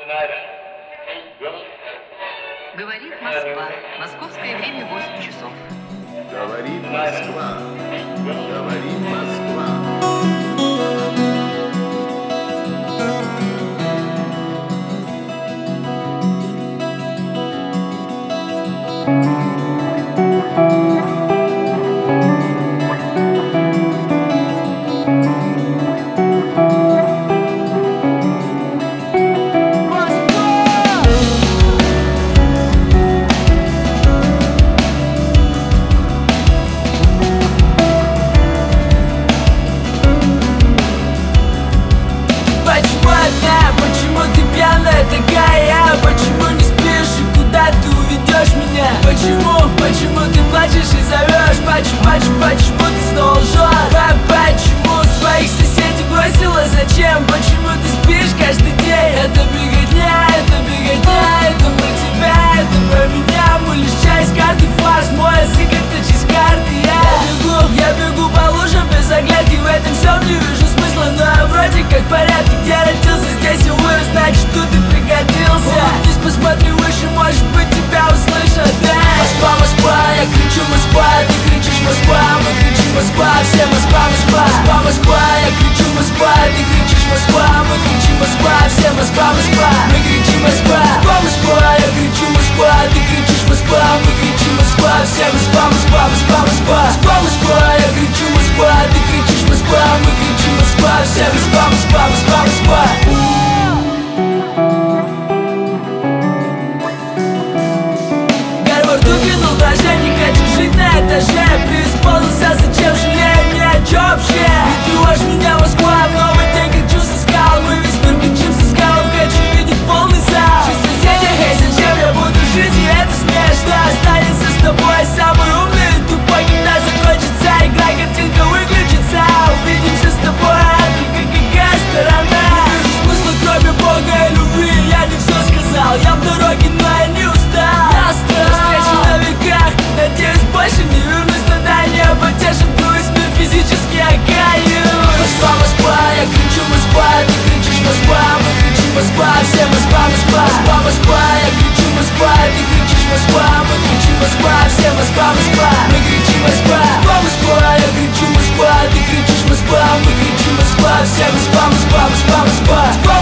Говорит Москва. Московское время 8 часов. Говорит Москва. Говорит Москва. Почему ты пьяная такая? Почему не спишь и куда ты уведешь меня? Почему ты плачешь и зовешь? Почему ты снова лжешь? Почему своих соседей бросила? Зачем? Почему ты спишь каждый день? Это беготня, это про тебя, это про меня. Мы лишь часть карты, фарс, мой язык это часть карты. Я бегу по лужам без оглядки, в этом всем не вижу смысла. Но я вроде как в порядке, где родился, здесь и вырос, значит тут и пригодился. Вниз посмотри выше, может быть тебя услышат. Москва, Москва, я кричу Москва, ты кричишь Москва, мы кричим Москва, все Москва, Москва. Москва, Москва, я кричу Москва, ты кричишь Москва, мы кричим Москва, все Москва, Москва. Мы кричим Москва, Москва, Москва, я кричу Москва, ты кричишь Москва, мы кричим Москва, все Москва, Москва, Москва, Москва. Москва, Москва, я кричу Москва, ты кричишь Москва, мы кричим Москва, все Москва, Москва, Москва, Москва. Кинул дрожжи, не хочу жить на этаже. Преисполнился, зачем жалею ни о чем вообще? Не тревожь меня, Москва, в новый день кричу со скал. Мы весь мир кричим со скал, хочу видеть полный зал. Чуть соседи, эй, зачем я буду жить, и это смешно. Останется с тобой самый умный и тупой, когда закончится игра, картинка выключится. Увидимся с тобой, только какая сторона? Не вижу смысла, кроме Бога и любви. Я не все сказал, я в дороге, но я не устал. Надеюсь, больше не вернусь, тогда не потешит грусть, мир физически окаюсь. Москва, Москва, я кричу Москва, ты кричишь Москва, мы кричим Москва, все Москва, Москва. Москва, Москва, я кричу Москва, ты кричишь Москва, мы кричим Москва, все Москва, Москва. Мы кричим Москва, Москва, Москва, я кричу Москва, ты кричишь Москва, мы кричим Москва, все Москва, Москва, Москва, Москва.